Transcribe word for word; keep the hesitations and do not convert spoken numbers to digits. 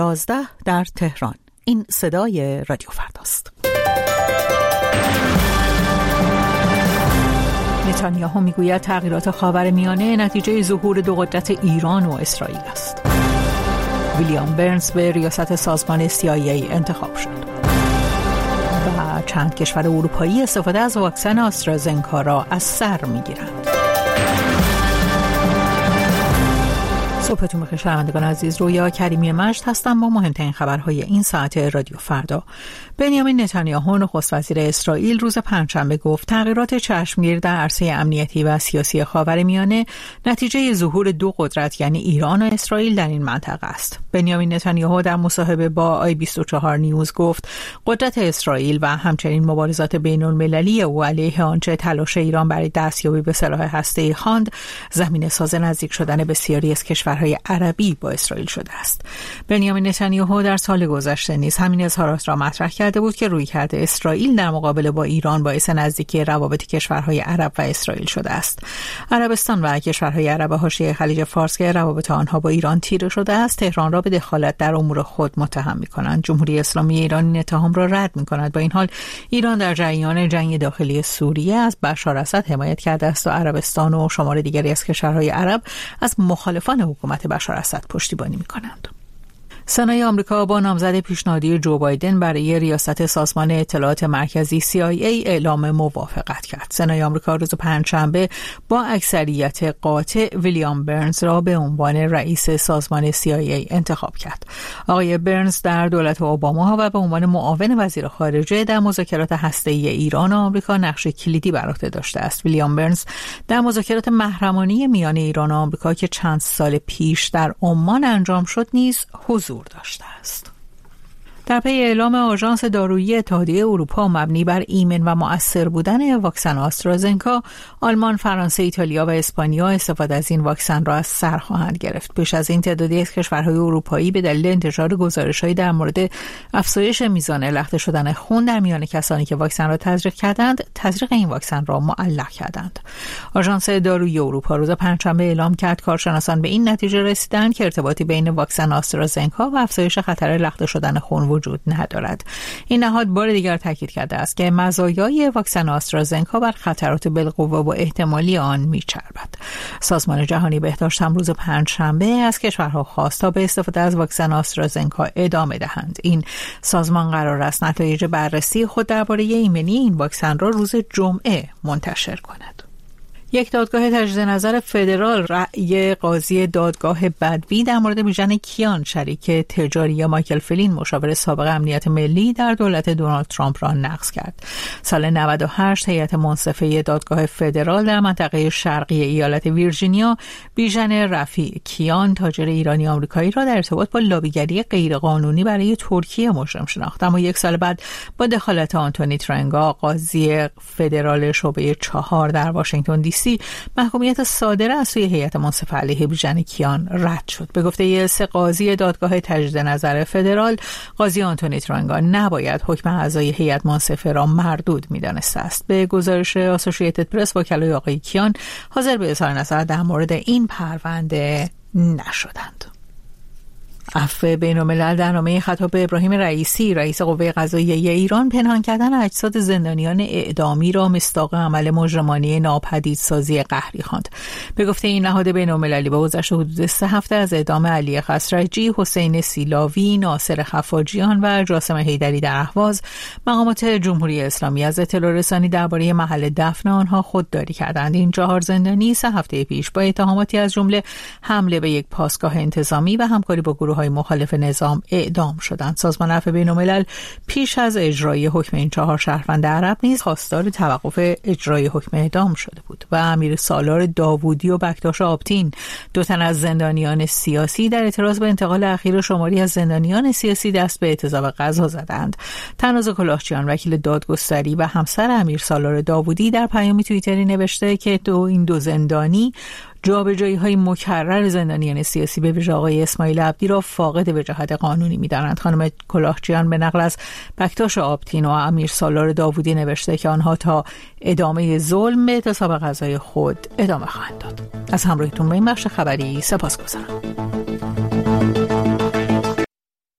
یازده در تهران. این صدای رادیو فرداست. نتانیاهو میگوید تغییرات خاورمیانه نتیجه ظهور دو قدرت ایران و اسرائیل است. ویلیام برنز به ریاست سازمان سی آی ای انتخاب شد. و چند کشور اروپایی استفاده از واکسن آسترازنکا را از سر میگیرند. صبحتون بخیر شنوندگان عزیز، رویا کریمی مجد هستم با مهمترین خبرهای این ساعت رادیو فردا. بنیامین نتانیاهو نخست وزیر اسرائیل روز پنجشنبه گفت تغییرات چشمگیر در عرصه امنیتی و سیاسی خاورمیانه نتیجه ظهور دو قدرت یعنی ایران و اسرائیل در این منطقه است. بنیامین نتانیاهو در مصاحبه با آی بیست و چهار نیوز گفت قدرت اسرائیل و همچنین مبارزات بین‌المللی او علیه آنچه تلاش ایران برای دستیابی به سلاح هسته‌ای خواند زمینه‌ساز نزدیک شدن بسیاری از کشورهای عربی با اسرائیل شده است. بنیامین نتانیاهو در سال گذشته نیز همین اظهارات را مطرح کرده بود که رویکرد اسرائیل در مقابله با ایران باعث نزدیکی روابط کشورهای عرب و اسرائیل شده است. عربستان و کشورهای عرب حاشیه خلیج فارس که روابط آنها با ایران تیره شده است، تهران را به دخالت در امور خود متهم می‌کنند. جمهوری اسلامی ایران این اتهام را رد می‌کند. با این حال ایران در جریان جنگ داخلی سوریه از بشار اسد حمایت کرده است و عربستان و شمار دیگری از کشورهای عرب از مخالفان حکومت بشار اسد پشتیبانی می‌کنند. سنای آمریکا با نامزد پیشنهادی جو بایدن برای ریاست سازمان اطلاعات مرکزی سی آی ای اعلام موافقت کرد. سنای آمریکا روز پنجشنبه با اکثریت قاطع ویلیام برنز را به عنوان رئیس سازمان سی آی ای انتخاب کرد. آقای برنز در دولت اوباما و به عنوان معاون وزیر خارجه در مذاکرات هسته‌ای ایران و آمریکا نقش کلیدی بر عهده داشته است. ویلیام برنز در مذاکرات محرمانه میان ایران و آمریکا که چند سال پیش در عمان انجام شد نیز حضور داشته است. در پی اعلام آژانس دارویی اتحادیه اروپا مبنی بر ایمن و مؤثر بودن واکسن آسترازنکا، آلمان، فرانسه، ایتالیا و اسپانیا استفاده از این واکسن را از سر خواهند گرفت. پیش از این تعدادی از کشورهای اروپایی به دلیل انتشار گزارش‌هایی در مورد افزایش میزان لخته شدن خون در میان کسانی که واکسن را تزریق کردند، تزریق این واکسن را معلق کردند. آژانس دارویی اروپا روز پنجشنبه اعلام کرد کارشناسان به این نتیجه رسیدند که ارتباطی بین واکسن آسترازنکا و افزایش خطر لخته شدن خون وجود ندارد. این نهاد بار دیگر تاکید کرده است که مزایای واکسن آسترازنکا بر خطرات بالقوه و احتمالی آن میچربد. سازمان جهانی بهداشت هم روز پنجشنبه از کشورها خواست تا به استفاده از واکسن آسترازنکا ادامه دهند. این سازمان قرار است نتایج بررسی خود درباره ایمنی این واکسن را روز جمعه منتشر کند. یک دادگاه تجدید نظر فدرال رأی قاضی دادگاه بدوی در مورد بیژن کیان شریک تجاری مایکل فلین مشاور سابق امنیت ملی در دولت دونالد ترامپ را نقض کرد. سال نود و هشت هیئت منصفه دادگاه فدرال در منطقه شرقی ایالت ویرجینیا بیژن رفیع کیان تاجر ایرانی آمریکایی را در ارتباط با لابیگری غیرقانونی برای ترکیه مجرم شناخت. اما یک سال بعد با دخالت آنتونی ترنگا قاضی فدرال شعبه چهار در واشنگتن دی سی محکومیت صادره از سوی هیئت منصفه علیه بیژن کیان رد شد. به گفته سه قاضی دادگاه تجدید نظر فدرال، قاضی آنتونی ترنگا نباید حکم اعضای هیئت منصفه را مردود می‌دانسته است. به گزارش آسوشییتد پرس وکلای آقای کیان حاضر به اظهار نظر در مورد این پرونده نشدند. عفو بین‌الملل در نامه خطاب به ابراهیم رئیسی رئیس قوه قضاییه ایران پنهان کردن اجساد زندانیان اعدامی را مصداق عمل مجرمانه ناپدیدسازی قهری خواند. به گفته این نهاد بین‌المللی با گذشت حدود سه هفته از اعدام علی خسرجی، حسین سیلاوی، ناصر خفاجیان و جاسم حیدری در اهواز، مقامات جمهوری اسلامی از اطلاع رسانی درباره محل دفن آنها خودداری کردند. این چهار زندانی سه هفته پیش با اتهاماتی از جمله حمله به یک پاسگاه انتظامی و همکاری با گروه مخالف نظام اعدام شدند. سازمان عفو بین‌الملل پیش از اجرای حکم این چهار شهروند عرب نیز خواستار توقف اجرای حکم اعدام شده بود و امیر سالار داوودی و بکتاش آبتین، دو تن از زندانیان سیاسی، در اعتراض به انتقال اخیر شماری از زندانیان سیاسی دست به اعتصاب غذا زدند. تناز کلاهچیان وکیل دادگستری و همسر امیر سالار داوودی در پیامی توییتری نوشته که دو این دو زندانی جابجایی‌های مکرر زندانیان سیاسی به ویژه آقای اسماعیل عبدی را فاقد وجاهت قانونی می‌دانند. خانم کلاهچیان به نقل از بکتاش آبتین و امیر سالار داوودی نوشته که آنها تا ادامه ظلم به اعتصاب غذای خود ادامه خواهند داد. از همراهیتون با این بخش خبری سپاسگزارم.